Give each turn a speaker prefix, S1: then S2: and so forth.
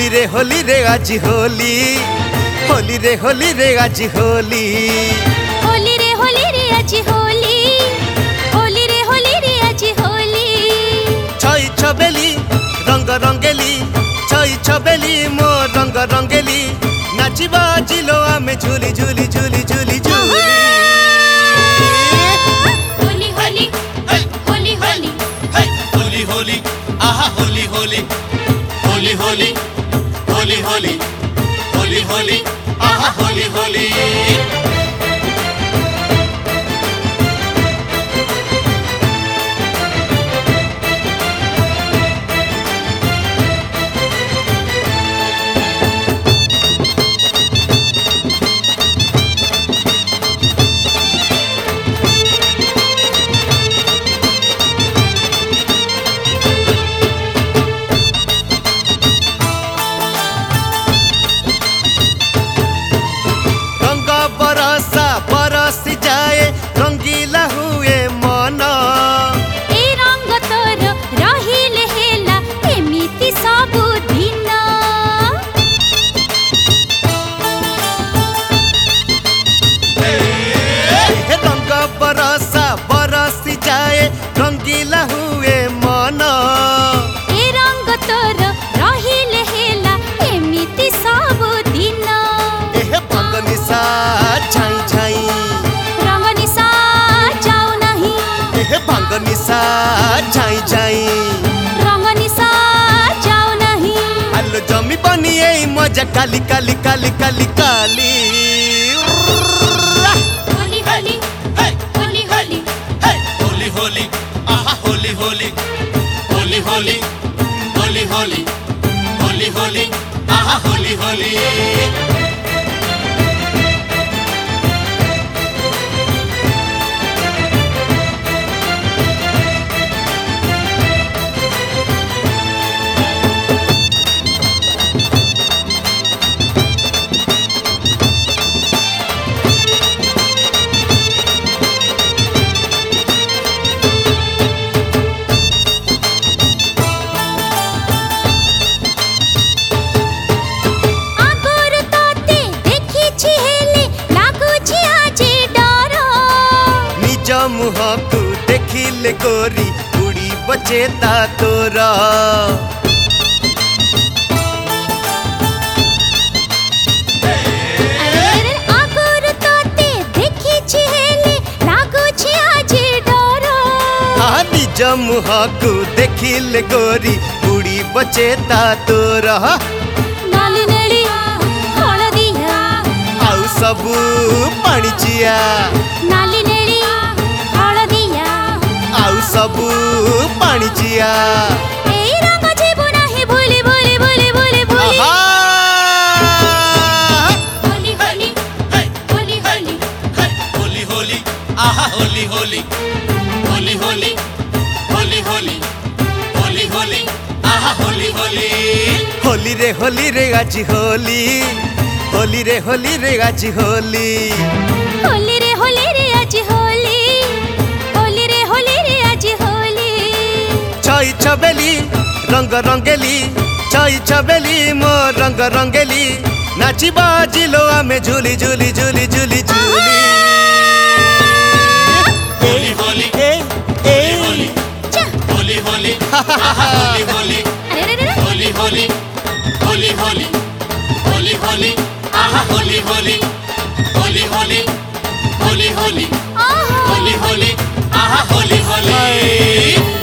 S1: होली रे आज होली, होली रे आज होली,
S2: होली रे आज होली, होली रे आज होली।
S1: छई छबेली रंग रंगेली, छई छबेली मो रंग रंगेली, नाचिबा जिलो आमे झूली झूली झूली झूली झूली।
S2: होली होली होली होली
S3: होली होली आहा होली होली होली होली होली होली होली होली आहा होली होली।
S1: रंगीला हुए मन
S2: ए रंग तोर रहिले हेला एमिति सबु दिन।
S1: रंग बरसा बरसी जाए रंगीला हुए मन,
S2: ए रंग तोर रहिले हेला एमिति सबु दिन।
S1: एह बंगनिसा छाई छाई भांग निशा छाई छाई
S2: रंग निशा जाओ नहीं।
S1: आलो जमी बनी ए मजा काली काली काली काली काली।
S2: होली होली होली होली
S3: होली होली आहा होली होली होली होली होली होली होली होली आहा होली होली।
S1: मुहकु देखिले गोरी उड़ी बचेता तोरा,
S2: आगुर तोते देखी छिहेले लागु छि आज डर।
S1: निज मुहकु देखिले गोरी उड़ी बचेता तोरा।
S2: नाली नेली हळदिया
S1: आउ सबु पाणिचिया,
S2: नाली नेली हळदिया
S1: आउ सबु पाणिचिया।
S2: एई रंग जीवो नाही भूली भूली भूली भूली भूली। होली होली होली होली
S3: होली होली आहा होली होली होली होली होली होली होली होली आहा होली होली।
S1: होली रे आज होली, होली रे आज होली,
S2: होली रे आज होली, होली रे आज होली।
S1: छई छबेली रंग रंगेली, छई छबेली मो रंग रंगेली, नाचिबा जिलो आमे झूली झूली झूली झूली झूली।
S3: होली होली होली होली होली आहा होली होली होली होली होली होली होली होली आहा होली होली होली होली होली होली होली होली आहा होली होली।